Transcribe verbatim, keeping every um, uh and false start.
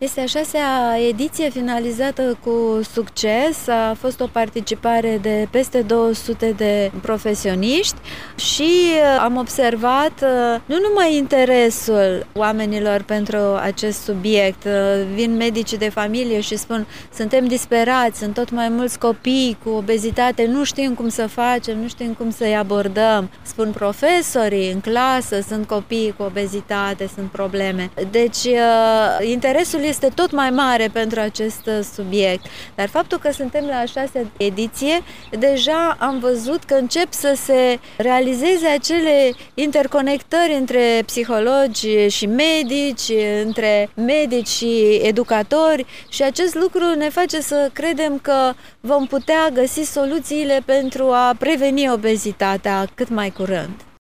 Este a șasea ediție finalizată cu succes. A fost o participare de peste două sute de profesioniști și am observat nu numai interesul oamenilor pentru acest subiect. Vin medicii de familie și spun: suntem disperați, sunt tot mai mulți copii cu obezitate, nu știm cum să facem, nu știm cum să-i abordăm. Spun profesorii în clasă: sunt copii cu obezitate, sunt probleme. Deci interesul este tot mai mare pentru acest subiect. Dar faptul că suntem la a șasea ediție, deja am văzut că încep să se realizeze acele interconectări între psihologi și medici, între medici și educatori, și acest lucru ne face să credem că vom putea găsi soluțiile pentru a preveni obezitatea cât mai curând.